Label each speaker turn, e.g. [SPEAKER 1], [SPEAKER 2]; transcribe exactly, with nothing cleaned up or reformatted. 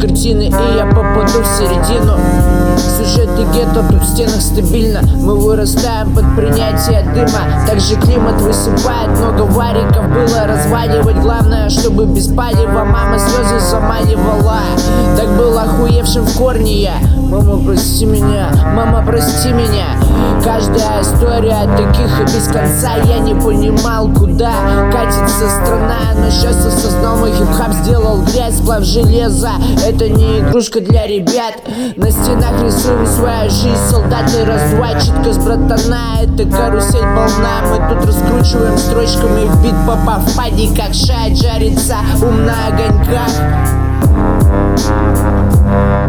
[SPEAKER 1] картины, и я попаду в середину. Сюжеты гетто, тут в стенах стабильно. Мы вырастаем под принятие дыма. Также климат высыпает, много вариков было разваливать. Главное, чтобы без палева мама слезы замаливала. Так был охуевшим в корне я. Мама, прости меня, мама, прости меня. Каждая история таких и без конца. Я не понимал, куда катится страна, но сейчас осознал, мой хип-хап сделал грязь, сплав железа. Это не игрушка для ребят. На стенах рисуем свою жизнь, солдаты раз-два, читка с братана. Это карусель полна, мы тут раскручиваем строчками в бит, попав в пади, как шайт жарится ум на огоньках.